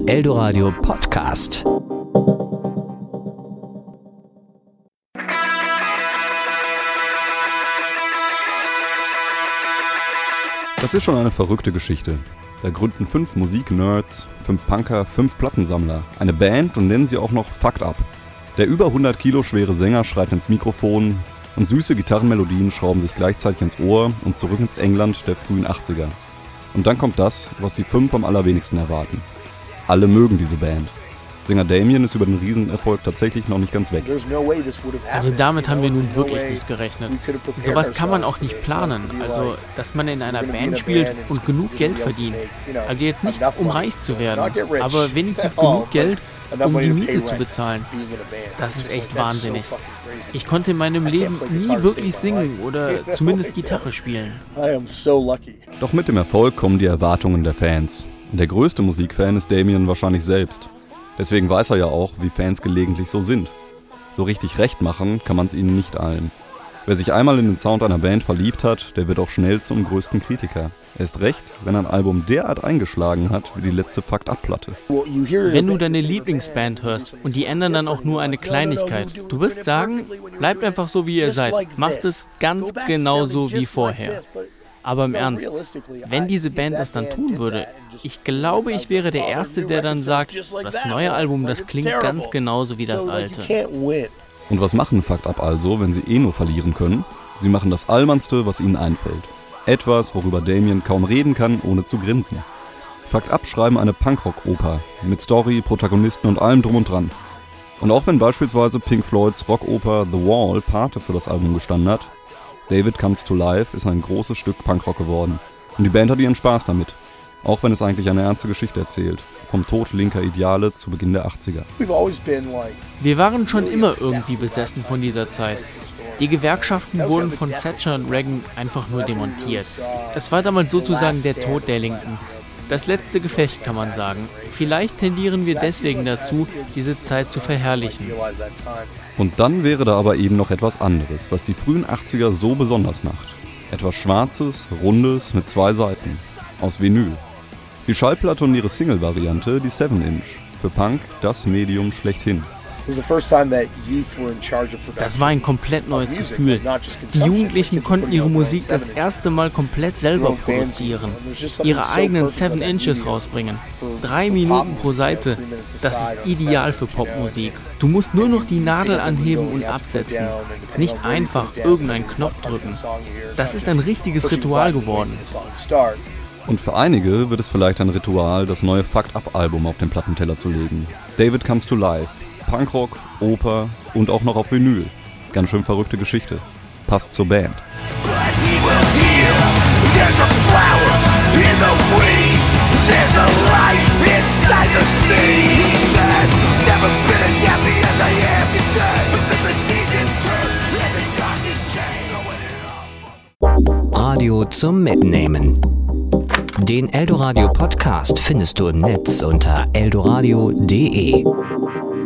Eldoradio Podcast. Das ist schon eine verrückte Geschichte. Da gründen 5 Musik-Nerds, 5 Punker, 5 Plattensammler eine Band und nennen sie auch noch Fucked Up. Der über 100 Kilo schwere Sänger schreit ins Mikrofon und süße Gitarrenmelodien schrauben sich gleichzeitig ins Ohr und zurück ins England der frühen 80er. Und dann kommt das, was die 5 am allerwenigsten erwarten. Alle mögen diese Band. Sänger Damien ist über den Riesenerfolg tatsächlich noch nicht ganz weg. Also damit haben wir nun wirklich nicht gerechnet. Sowas kann man auch nicht planen. Also, dass man in einer Band spielt und genug Geld verdient. Also jetzt nicht, um reich zu werden, aber wenigstens genug Geld, um die Miete zu bezahlen. Das ist echt wahnsinnig. Ich konnte in meinem Leben nie wirklich singen oder zumindest Gitarre spielen. Doch mit dem Erfolg kommen die Erwartungen der Fans. Und der größte Musikfan ist Damien wahrscheinlich selbst. Deswegen weiß er ja auch, wie Fans gelegentlich so sind. So richtig recht machen kann man es ihnen nicht allen. Wer sich einmal in den Sound einer Band verliebt hat, der wird auch schnell zum größten Kritiker. Erst recht, wenn ein Album derart eingeschlagen hat wie die letzte Fucked-Up-Platte. Wenn du deine Lieblingsband hörst und die ändern dann auch nur eine Kleinigkeit, du wirst sagen, bleibt einfach so wie ihr seid, macht es ganz genauso wie vorher. Aber im Ernst, wenn diese Band das dann tun würde, ich glaube, ich wäre der Erste, der dann sagt, das neue Album, das klingt ganz genauso wie das alte. Und was machen Fucked Up also, wenn sie nur verlieren können? Sie machen das Allmannste, was ihnen einfällt. Etwas, worüber Damien kaum reden kann, ohne zu grinsen. Fucked Up schreiben eine Punkrock-Oper mit Story, Protagonisten und allem drum und dran. Und auch wenn beispielsweise Pink Floyds Rockoper The Wall Pate für das Album gestanden hat, David Comes to Life ist ein großes Stück Punkrock geworden. Und die Band hat ihren Spaß damit. Auch wenn es eigentlich eine ernste Geschichte erzählt. Vom Tod linker Ideale zu Beginn der 80er. Wir waren schon immer irgendwie besessen von dieser Zeit. Die Gewerkschaften wurden von Thatcher und Reagan einfach nur demontiert. Es war damals sozusagen der Tod der Linken. Das letzte Gefecht, kann man sagen. Vielleicht tendieren wir deswegen dazu, diese Zeit zu verherrlichen. Und dann wäre da aber eben noch etwas anderes, was die frühen 80er so besonders macht. Etwas Schwarzes, Rundes mit 2 Seiten. Aus Vinyl. Die Schallplatte und ihre Single-Variante, die 7-Inch. Für Punk das Medium schlechthin. Das war ein komplett neues Gefühl. Die Jugendlichen konnten ihre Musik das erste Mal komplett selber produzieren, ihre eigenen 7 Inches rausbringen. 3 Minuten pro Seite, das ist ideal für Popmusik. Du musst nur noch die Nadel anheben und absetzen, nicht einfach irgendeinen Knopf drücken. Das ist ein richtiges Ritual geworden. Und für einige wird es vielleicht ein Ritual, das neue Fucked-Up-Album auf den Plattenteller zu legen. David Comes to Life. Punkrock, Oper und auch noch auf Vinyl. Ganz schön verrückte Geschichte. Passt zur Band. Radio zum Mitnehmen. Den Eldoradio Podcast findest du im Netz unter eldoradio.de.